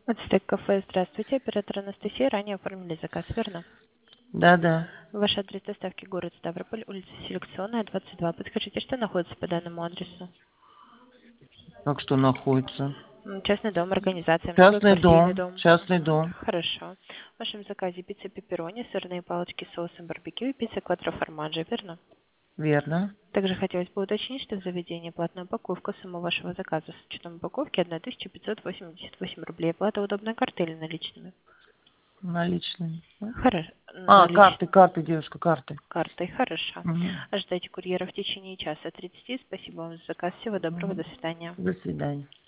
Ацтек кафе, здравствуйте. Оператор Анастасия. Ранее оформили заказ, верно? Да. Ваш адрес доставки город Ставрополь, улица Селекционная, 22. Подскажите, что находится по данному адресу? Как что находится? Частный дом, организация, Частный многоквартирный дом. дом. Частный дом. Хорошо. В вашем заказе пицца пепперони, сырные палочки с соусом барбекю и пицца квадро-формаджо, верно? Верно. Также хотелось бы уточнить, что в заведении платная упаковка суммы вашего заказа с учетом упаковки 1588 рублей. Оплата удобной картой или наличными? Наличные. Хорошо. Карты, девушка, карты. Картой, хорошо. Угу. Ожидайте курьера в течение часа 30. Спасибо вам за заказ. Всего доброго. До свидания. До свидания.